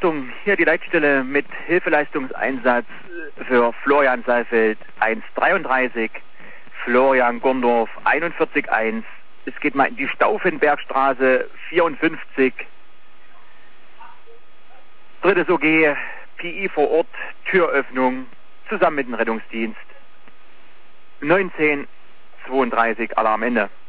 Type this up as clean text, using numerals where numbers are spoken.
Achtung, hier die Leitstelle mit Hilfeleistungseinsatz für Florian Saalfeld 133, Florian Gondorf 41.1. Es geht mal in die Stauffenbergstraße 54. Drittes OG, PI vor Ort, Türöffnung, zusammen mit dem Rettungsdienst. 19:32, Alarm Ende.